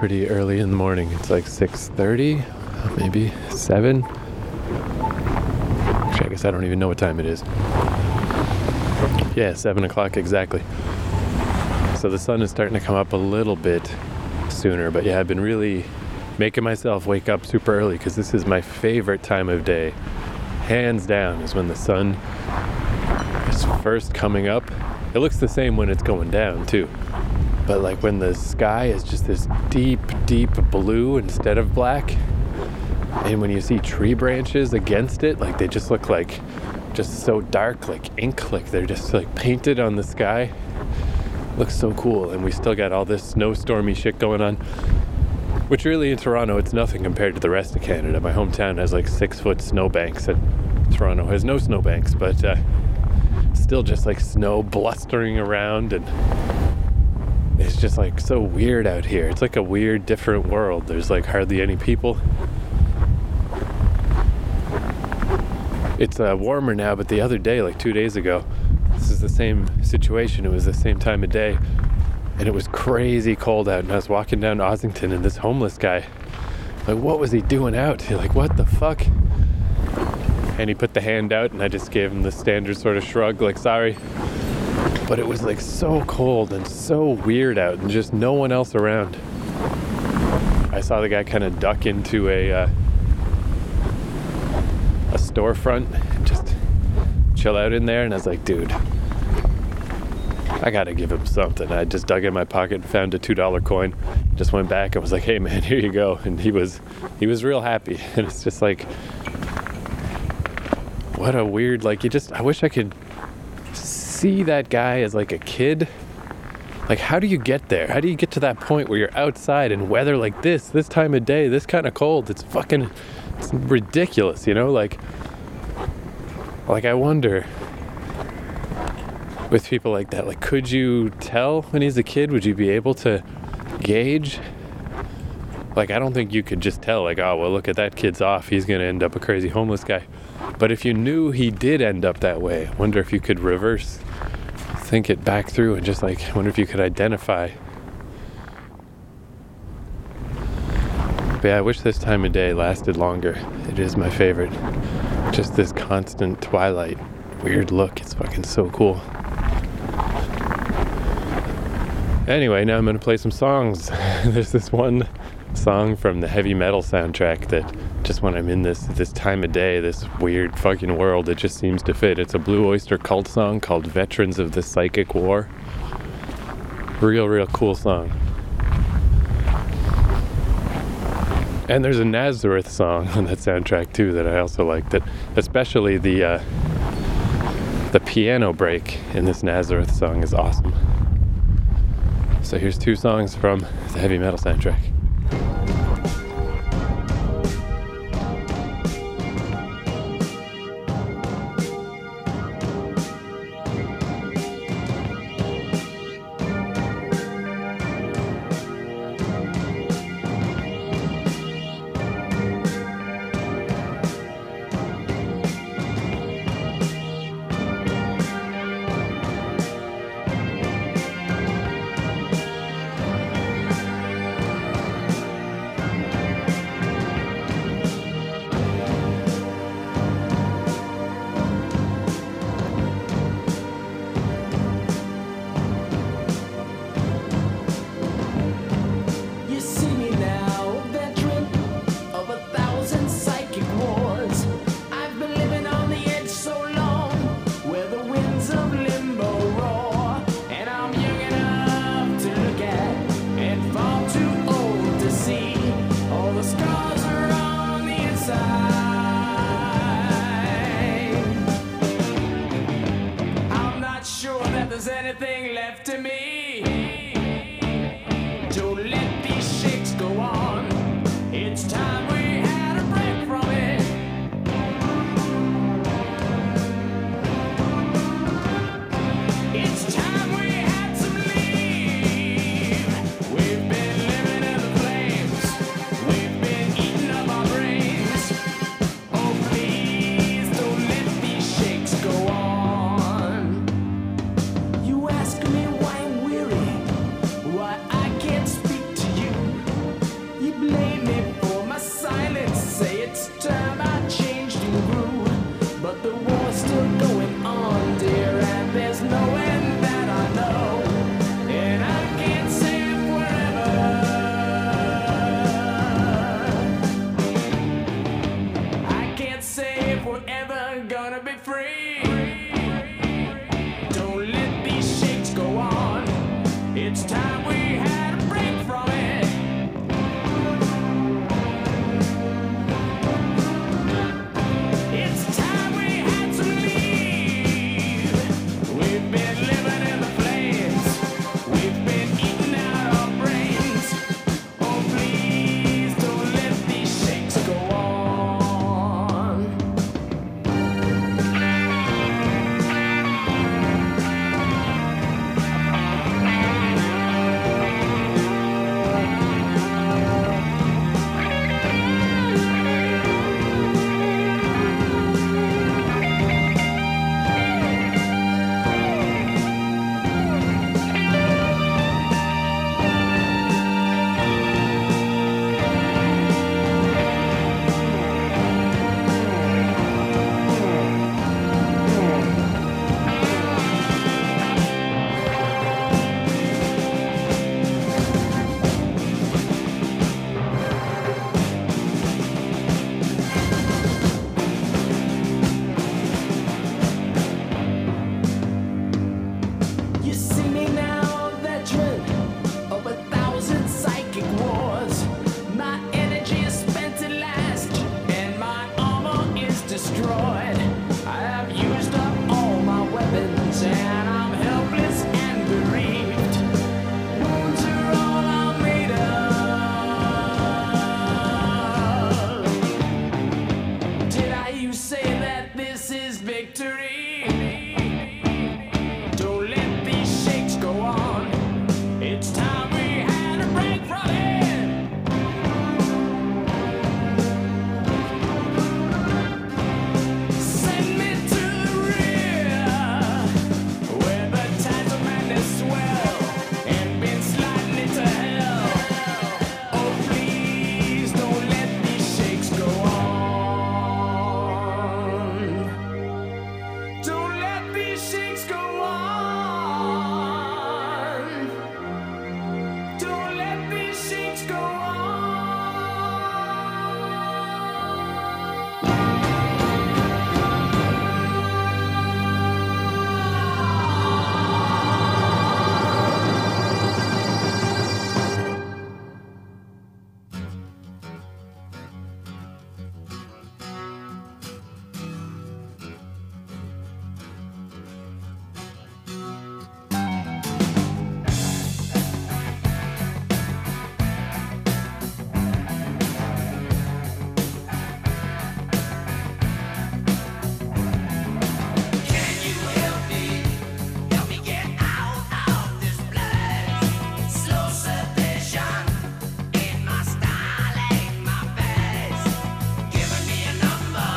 pretty early in the morning. It's like 6:30, maybe 7. Actually, I guess I don't even know what time it is. Yeah, 7 o'clock exactly. So the sun is starting to come up a little bit sooner, but yeah, I've been really making myself wake up super early because this is my favorite time of day. Hands down is when the sun is first coming up. It looks the same when it's going down too. But like when the sky is just this deep, deep blue instead of black, and when you see tree branches against it, like they just look like just so dark, like ink, like they're just like painted on the sky. Looks so cool. And we still got all this snowstormy shit going on, which really in Toronto, it's nothing compared to the rest of Canada. My hometown has like 6-foot snowbanks, and Toronto has no snowbanks, but still just like snow blustering around, and it's just like so weird out here. It's like a weird, different world. There's like hardly any people. It's warmer now, but the other day, like 2 days ago, this is the same situation. It was the same time of day, and it was crazy cold out, and I was walking down Ossington, and this homeless guy, like, what was he doing out? Like, what the fuck? And he put the hand out, and I just gave him the standard sort of shrug, like, sorry. But it was like so cold and so weird out, and just no one else around. I saw the guy kind of duck into a storefront and just chill out in there, and I was like, dude, I gotta give him something. I just dug in my pocket and found a $2 coin, just went back and was like, hey man, here you go. And he was real happy. And it's just like, what a weird, like, I wish I could see that guy as like a kid. Like, how do you get there? How do you get to that point where you're outside in weather like this time of day, this kind of cold? It's ridiculous, you know? Like I wonder, with people like that, like, could you tell when he's a kid? Would you be able to gauge? Like, I don't think you could just tell, like, oh, well, look at that kid's off. He's going to end up a crazy homeless guy. But if you knew he did end up that way, I wonder if you could think it back through and just, like, I wonder if you could identify. But yeah, I wish this time of day lasted longer. It is my favorite. Just this constant twilight, weird look. It's fucking so cool. Anyway, now I'm going to play some songs. There's this one song from the heavy metal soundtrack that just when I'm in this time of day, this weird fucking world, it just seems to fit. It's a Blue Oyster Cult song called Veterans of the Psychic War. Real cool song. And there's a Nazareth song on that soundtrack too that I also like, that especially the piano break in this Nazareth song is awesome. So here's 2 songs from the heavy metal soundtrack. Anything left to me to let these shakes go on. It's time we had a break from it. It's time we had some leave. We've been living in the flames. We've been eating up our brains. Oh, please don't let these shakes go on. You ask me why I'm weary, why I can't speak to you. You see me now, veteran of 1,000 psychic wars. My energy is spent at last, and my armor is destroyed. I have used up all my weapons, and I'm helpless and bereaved. Wounds are all I'm made of. Did I hear you say that this is victory? Don't let these shakes go on. It's time we had a break from it. Send me to the rear, where the tides of madness swell and been sliding into hell. Oh, please don't let these shakes go on. Don't let these shakes go on. Don't let these shakes go on. Can you help me get out of this place? Slow sedation in my style, ain't my face. Giving me a number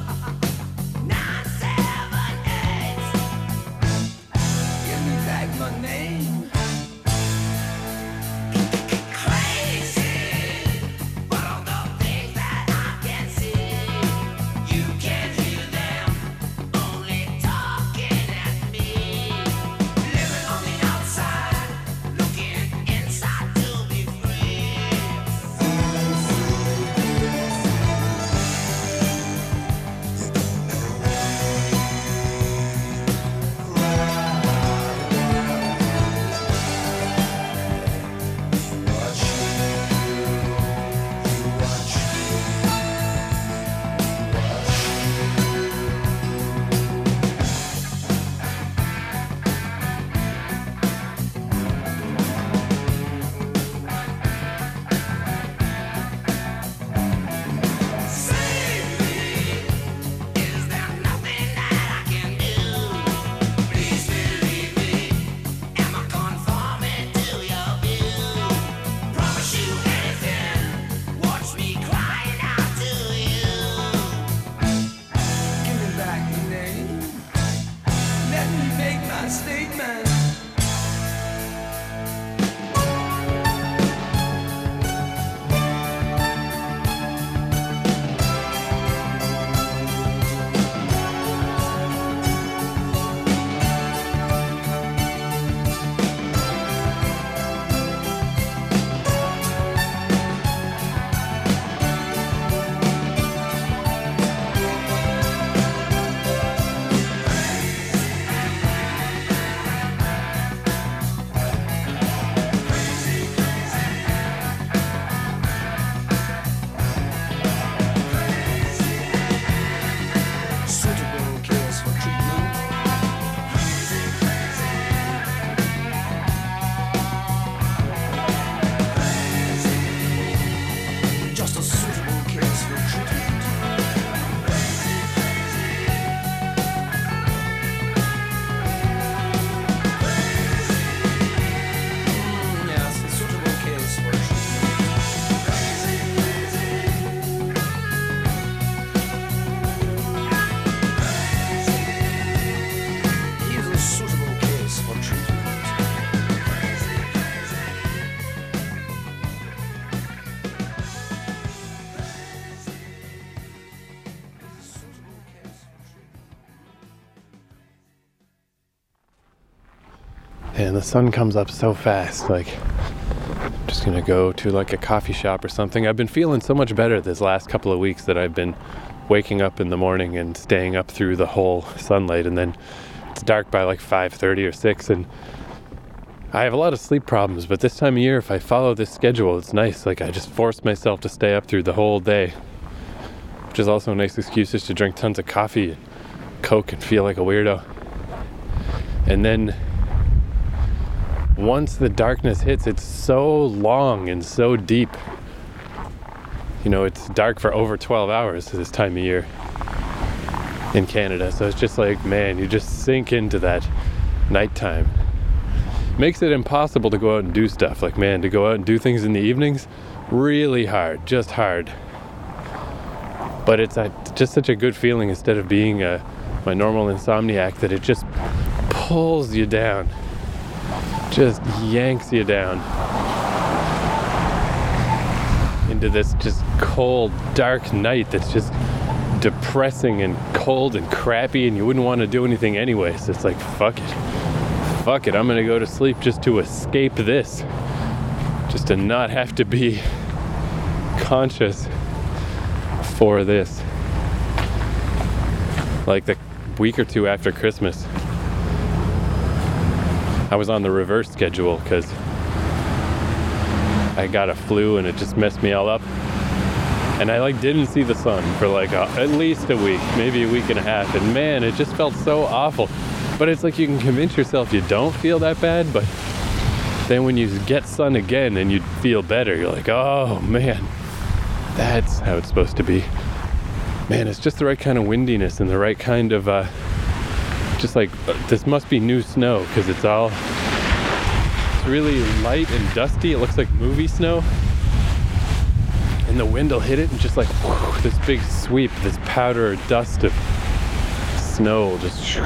978. Give me back my name. Crazy, but all the things that I can see, you can't hear them. Only talking at me. Living on the outside, looking inside to be free. Save me. Is there nothing that I can do? Please believe me. Am I conforming to your view? Promise you anything. Watch me crying out to you. Give me back the name. Let me make my statement. Suitable case for treatment. Just a suitable case for treatment. Yes, a suitable case for treatment. He's a suitable case for treatment. And the sun comes up so fast, like I'm just gonna go to like a coffee shop or something. I've been feeling so much better this last couple of weeks that I've been waking up in the morning and staying up through the whole sunlight and then it's dark by like 5:30 or 6, and I have a lot of sleep problems, but this time of year, if I follow this schedule, it's nice. Like, I just force myself to stay up through the whole day, which is also a nice excuse just to drink tons of coffee and Coke and feel like a weirdo. And then once the darkness hits, it's so long and so deep. You know, it's dark for over 12 hours this time of year in Canada. So it's just like, man, you just sink into that nighttime. Makes it impossible to go out and do stuff. Like, man, to go out and do things in the evenings, really hard, just hard. But it's just such a good feeling instead of being my normal insomniac, that it just pulls you down, just yanks you down into this just cold, dark night that's just depressing and cold and crappy, and you wouldn't want to do anything anyway. So it's like, fuck it, I'm gonna go to sleep just to escape this, just to not have to be conscious for this. Like the week or two after Christmas, I was on the reverse schedule because I got a flu and it just messed me all up. And I didn't see the sun for at least a week, maybe a week and a half. And man, it just felt so awful. But it's like you can convince yourself you don't feel that bad, but then when you get sun again and you feel better, you're like, oh man, that's how it's supposed to be. Man, it's just the right kind of windiness and the right kind of, this must be new snow, because it's really light and dusty. It looks like movie snow. And the wind will hit it and just this big sweep, this powder or dust of snow just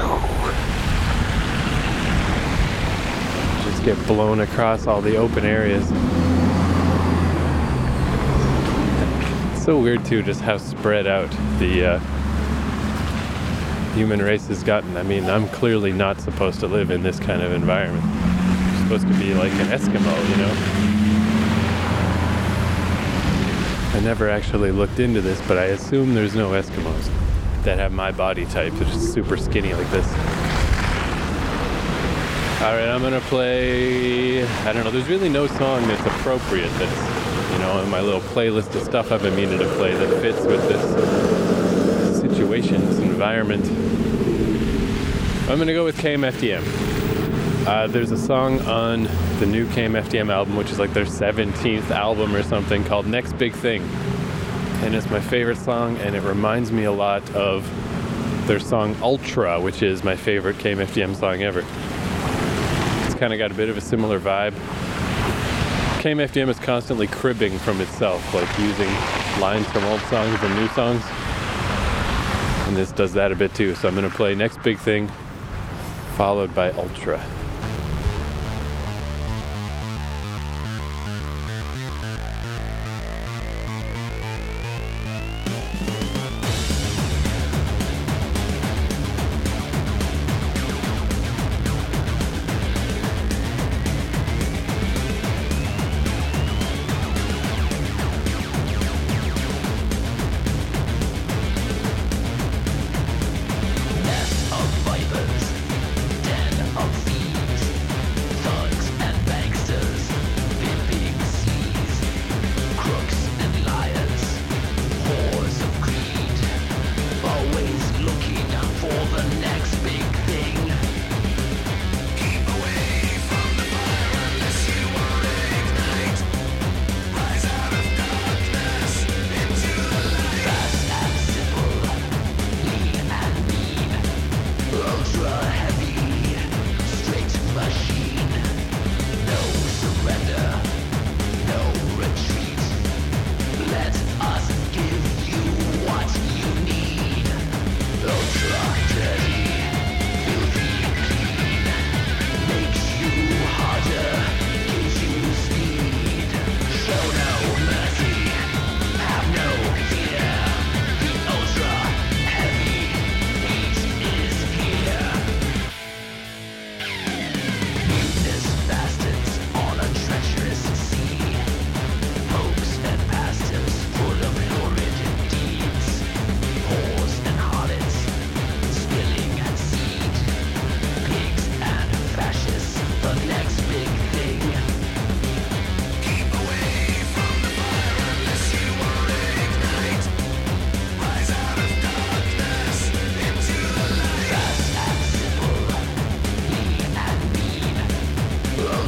get blown across all the open areas. It's so weird too, just how spread out the human race has gotten. I mean, I'm clearly not supposed to live in this kind of environment. I'm supposed to be like an Eskimo, you know? I never actually looked into this, but I assume there's no Eskimos that have my body type. They're just super skinny like this. Alright, I'm gonna play, I don't know, there's really no song that's appropriate that's, in my little playlist of stuff I've been meaning to play that fits with this situation, this environment. I'm gonna go with KMFDM. There's a song on the new KMFDM album, which is like their 17th album or something, called Next Big Thing. And it's my favorite song, and it reminds me a lot of their song Ultra, which is my favorite KMFDM song ever. It's kind of got a bit of a similar vibe. KMFDM is constantly cribbing from itself, like using lines from old songs and new songs. And this does that a bit too. So I'm going to play Next Big Thing, followed by Ultra. Nest of vipers, den of thieves.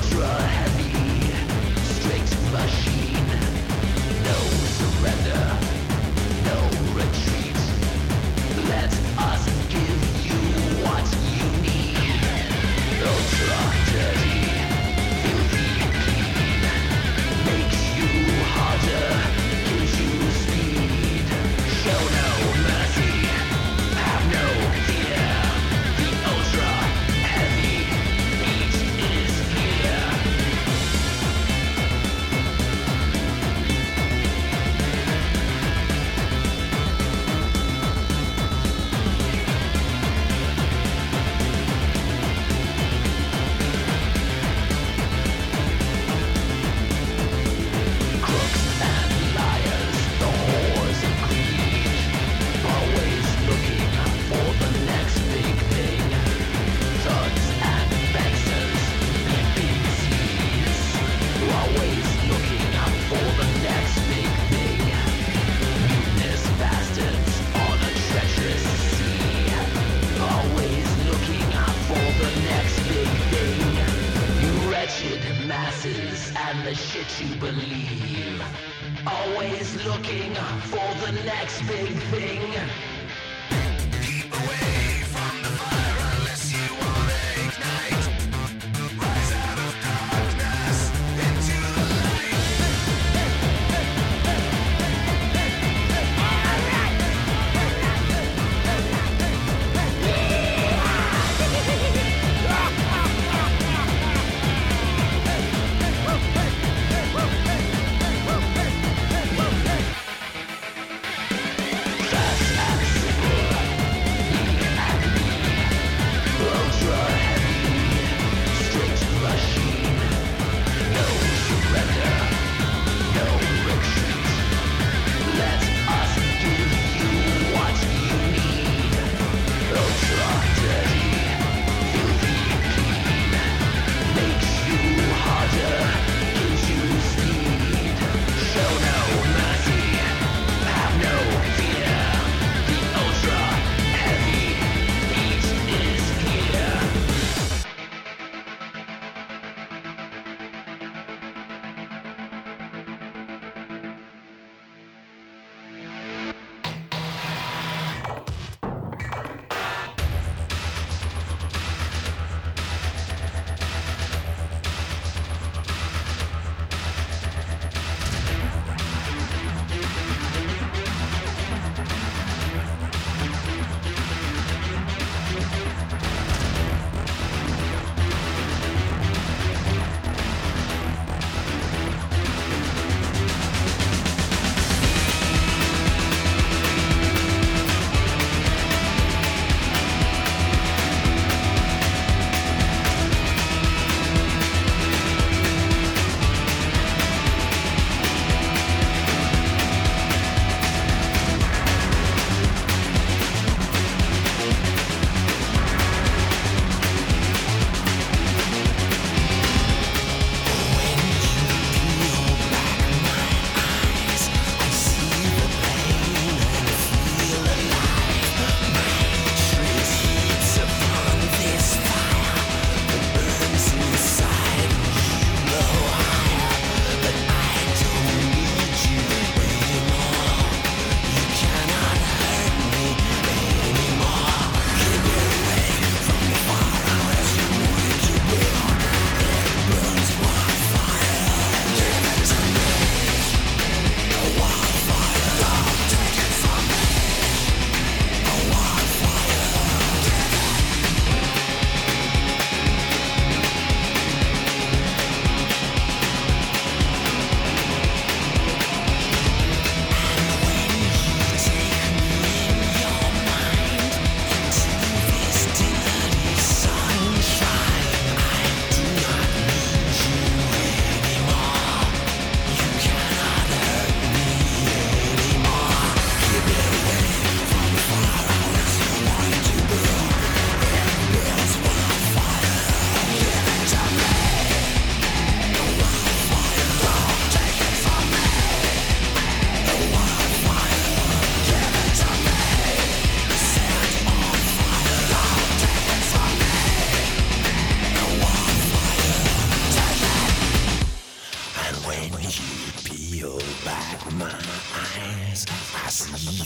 Fast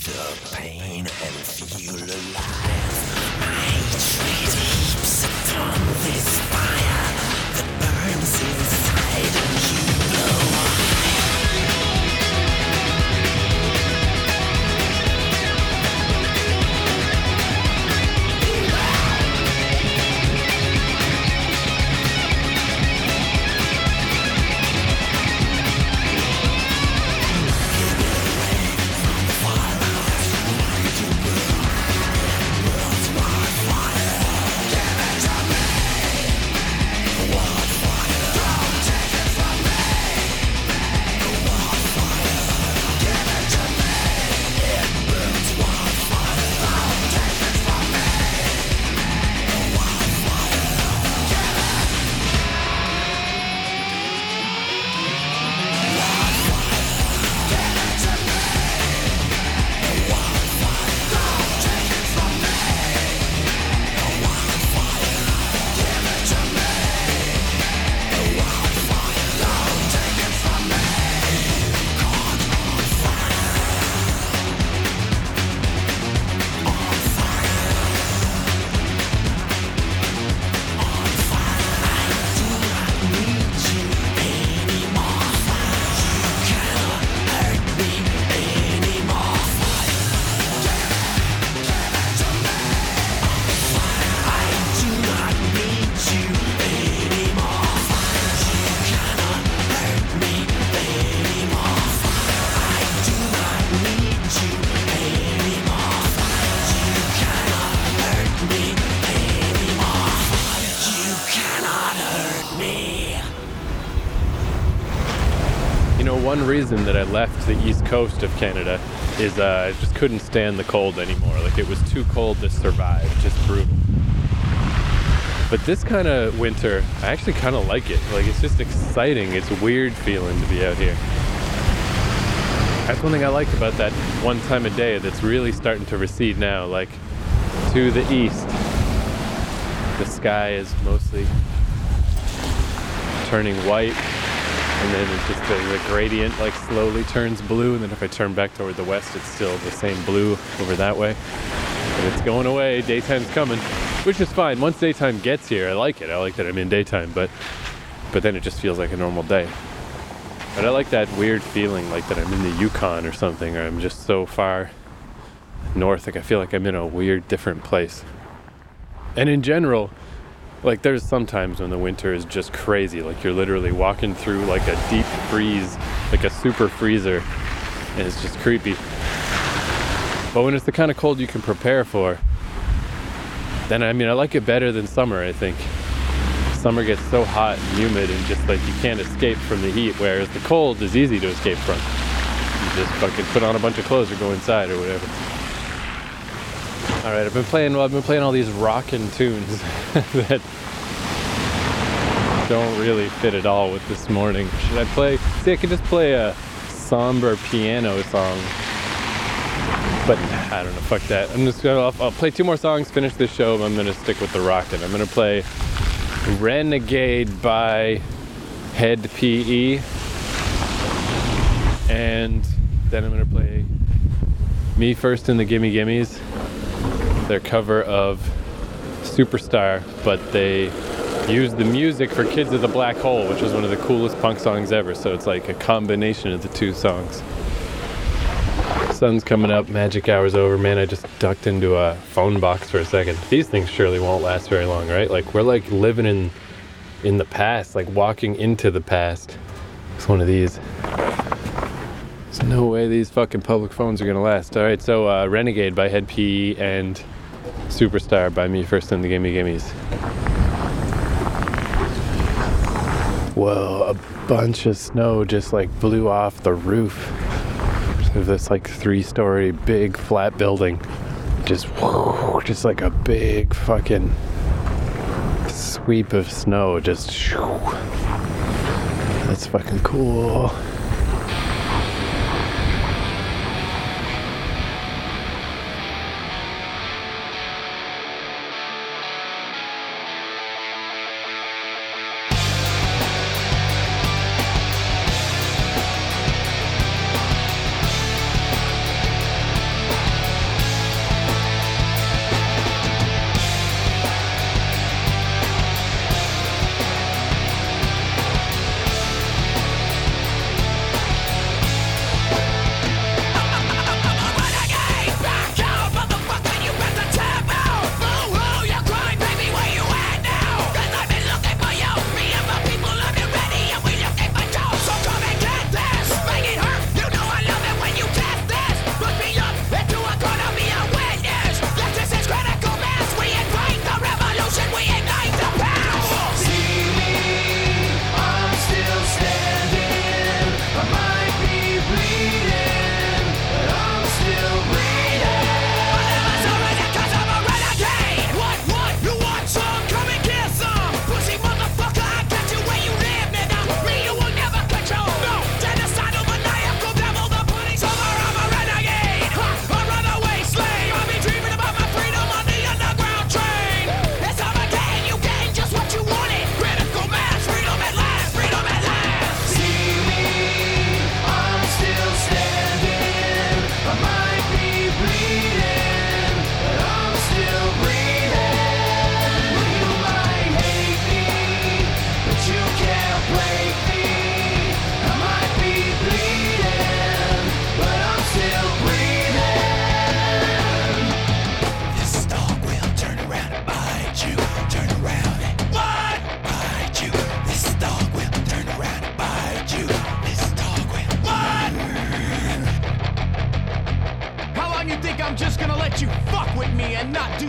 the pain and feel alive. My hatred heaps upon this fire that burns inside and you blow up. One reason that I left the east coast of Canada is I just couldn't stand the cold anymore. Like, it was too cold to survive, just brutal. But this kind of winter, I actually kind of like it. Like, it's just exciting. It's a weird feeling to be out here. That's one thing I like about that one time of day that's really starting to recede now. Like, to the east, the sky is mostly turning white. And then it's just the gradient like slowly turns blue, and then if I turn back toward the west, it's still the same blue over that way. But it's going away, daytime's coming, which is fine. Once daytime gets here, I like it. I like that I'm in daytime, but then it just feels like a normal day. But I like that weird feeling like that I'm in the Yukon or something, or I'm just so far north, like I feel like I'm in a weird different place. And in general, like, there's sometimes when the winter is just crazy, like you're literally walking through like a deep freeze, like a super freezer, and it's just creepy. But when it's the kind of cold you can prepare for, then I like it better than summer, I think. Summer gets so hot and humid and just like you can't escape from the heat, whereas the cold is easy to escape from. You just fucking put on a bunch of clothes or go inside or whatever. Alright, I've been playing all these rockin' tunes that don't really fit at all with this morning. Should I play? See, I could just play a somber piano song. But I don't know, fuck that. I'll play two more songs, finish this show, and I'm gonna stick with the rockin'. I'm gonna play Renegade by Head PE. And then I'm gonna play Me First and the Gimme Gimmes. Their cover of Superstar, but they used the music for Kids of the Black Hole, which was one of the coolest punk songs ever, so it's like a combination of the two songs. Sun's coming up, magic hour's over. Man, I just ducked into a phone box for a second. These things surely won't last very long, right? Like, we're like living in the past, like walking into the past. It's one of these. There's no way these fucking public phones are gonna last. Alright, so Renegade by Head PE and Superstar by Me First and the Gimme Gimmes. Whoa, a bunch of snow just like blew off the roof of this like 3-story big flat building. Just like a big fucking sweep of snow. Just that's fucking cool.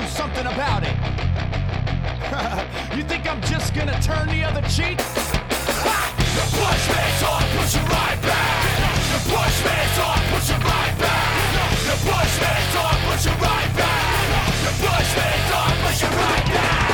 something about it. You think I'm just gonna turn the other cheek? The punishment's on, push it right back. The punishment's on, push it right back. The punishment's on, push it right back. The punishment's on, push it right back.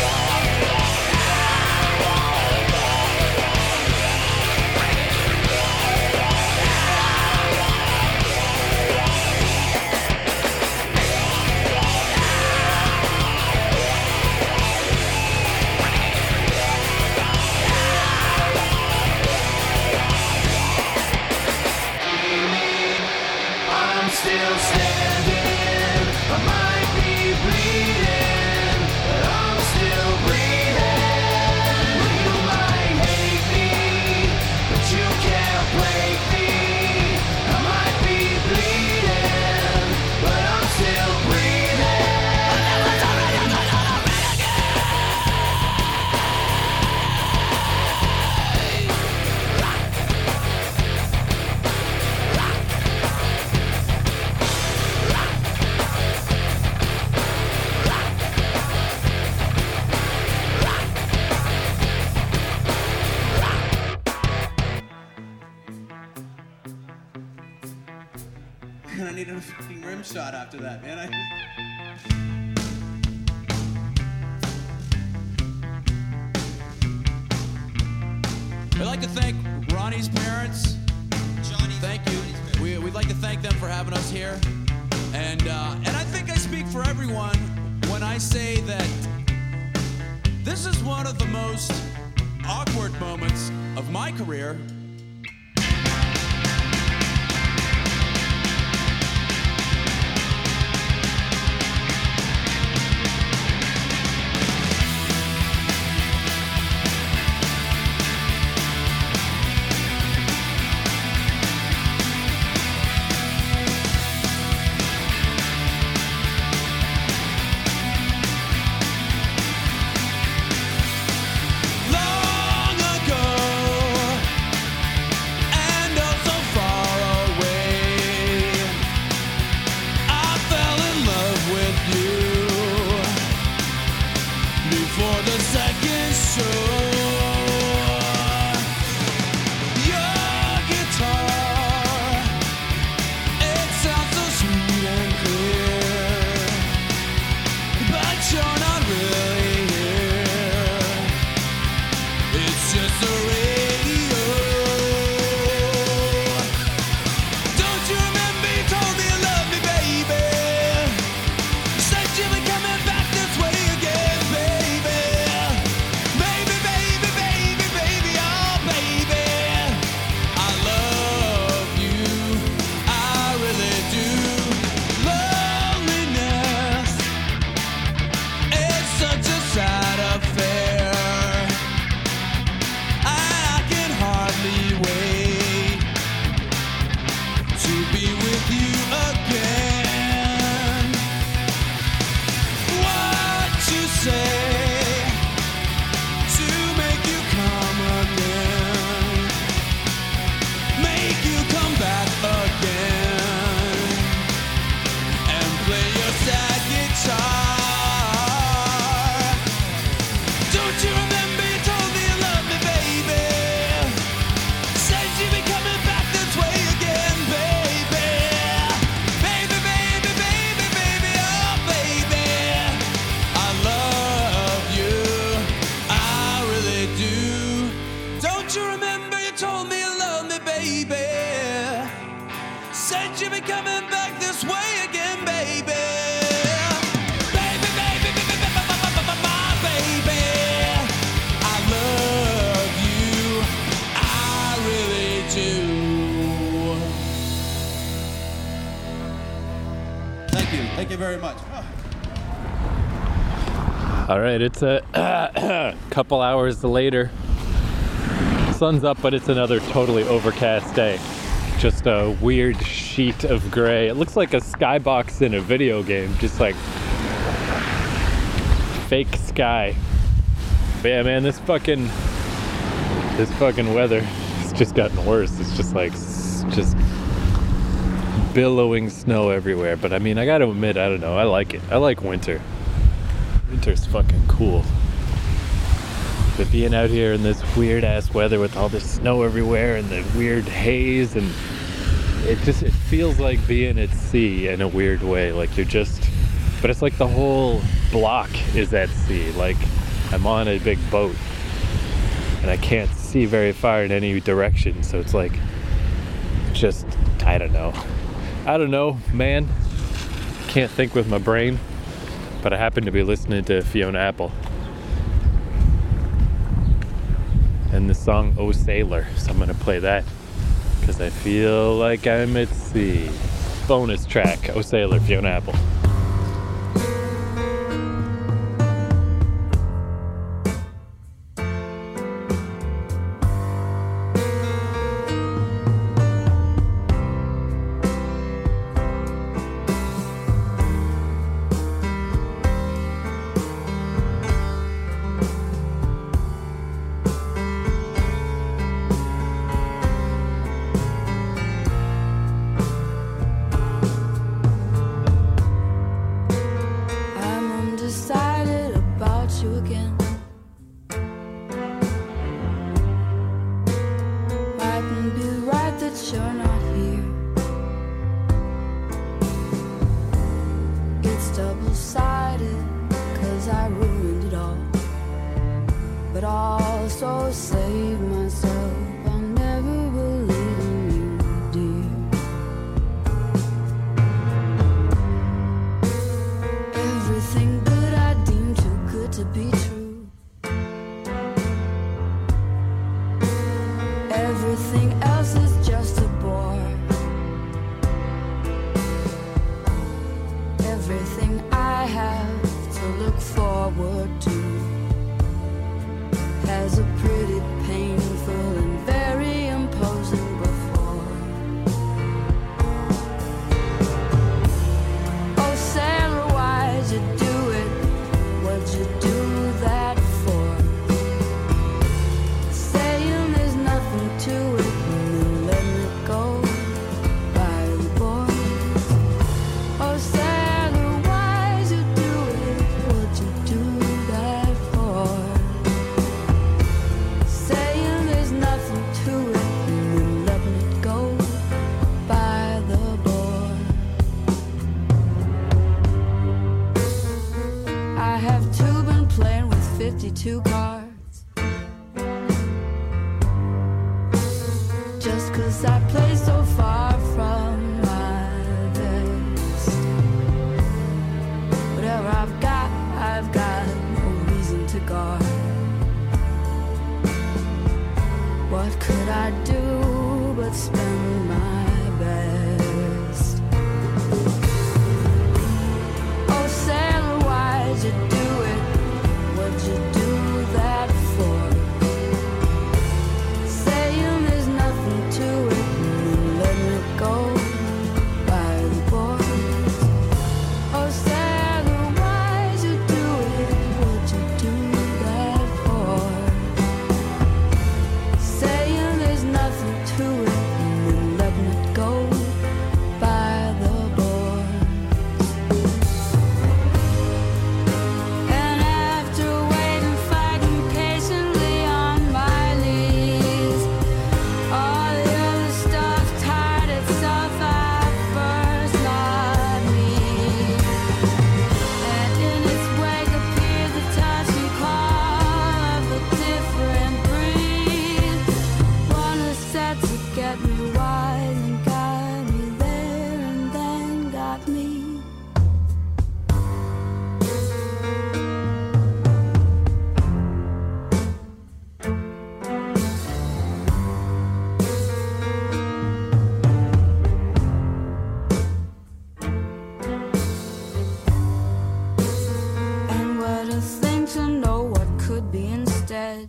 Still standing, I might be bleeding, but I'm still breathing. You might hate me, but you can't break me. I might be bleeding, but I'm still breathing. I never thought I'd ever I needed a fucking rim shot after that, man. I'd like to thank Ronnie's parents. Johnny, Thank you. We'd like to thank them for having us here. And I think I speak for everyone when I say that this is one of the most awkward moments of my career. Long ago, and oh so far away, I fell in love with you before the second show. Your guitar, it sounds so sweet and clear, but you're not really here. It's just a radio. Don't you remember you told me you love me, baby? Said you were coming back this way again, baby. Baby, baby, baby, baby, oh baby. I love you, I really do. Loneliness, it's such a sad affair. I can hardly wait to be with you again. What you say to make you come again, make you come back again, and play your sad guitar. Don't you remember you told me you love me, baby? Said you'd be coming back this way again, baby. Baby, baby, baby, baby, oh baby. I love you, I really do. Don't you remember you told me you love me, baby? Said you'd be coming back this way again, baby. Baby, baby, baby, my baby. I love you, I really do. Thank you. Thank you very much. All right, it's a couple hours later. Sun's up, but it's another totally overcast day. Just a weird sheet of gray. It looks like a skybox in a video game, just like fake sky. But yeah, man, this fucking weather has just gotten worse. It's just like just billowing snow everywhere. But I mean, I gotta admit, I don't know, I like it. I like winter. Winter's fucking cool. But being out here in this weird ass weather with all this snow everywhere and the weird haze, and it feels like being at sea in a weird way. Like you're just, but it's like the whole block is at sea. Like I'm on a big boat and I can't see very far in any direction. So it's like, just, I don't know, man. Can't think with my brain. But I happen to be listening to Fiona Apple and the song Oh Sailor, so I'm gonna play that because I feel like I'm at sea. Bonus track, Oh Sailor, Fiona Apple. I'm undecided about you again. Mightn't be right that you're not here. It's double-sided, 'cause I ruined it all. But also save myself, I'll never believe in you, dear. Everything good I deem too good to be true. Everything else is just a bore. Everything I have to look forward to has a pretty painful and very imposing before. Oh, sailor, why'd you do it? What'd you do that for? Saying there's nothing to it and then letting it go by the boys. Oh, sailor, why'd you do it? What'd you do that for? Saying there's nothing to it and then letting it go by the board. I have too been playing with 52 cards. Just 'cause I play so far from my best. Whatever I've got no reason to guard. What could I do but spend my best? Oh, sailor, why'd you do it? What'd you do that for? Saying there's nothing to it and then letting it go by the boys. Oh, sailor, why'd you do it? What'd you do that for? Saying there's nothing to it and then letting it go by the board. And after waiting, fighting patiently on my knees, all the other stuff tied itself at first, not me. And in its wake appeared the touching call of a different breed. One who said to get me wise and got me there and then got me. And what a thing to know what could be instead.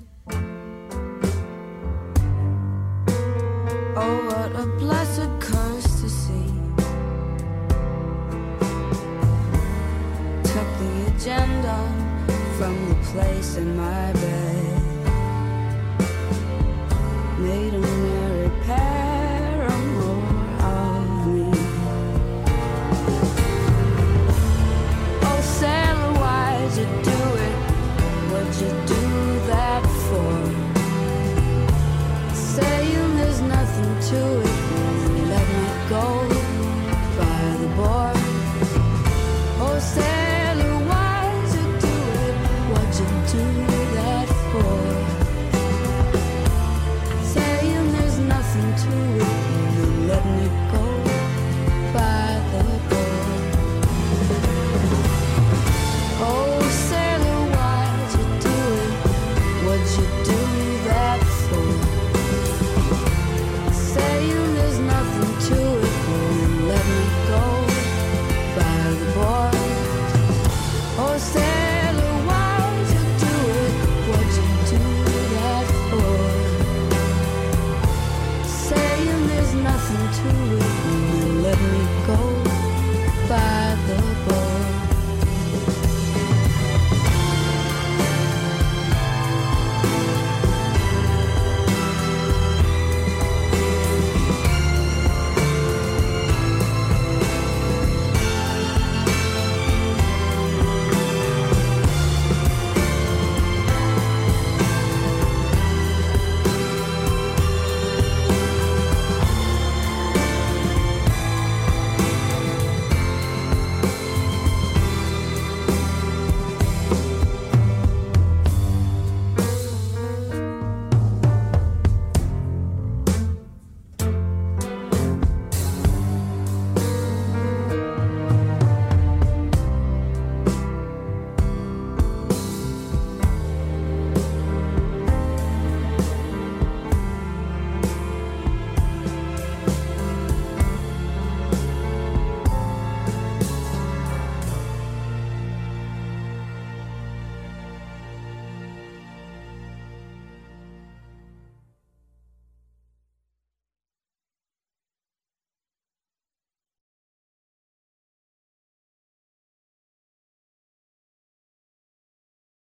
Oh, what a blessed curse to see. Took the agenda from the place in my bed. Made a merry paramour of me. Oh, sailor, why'd you do too.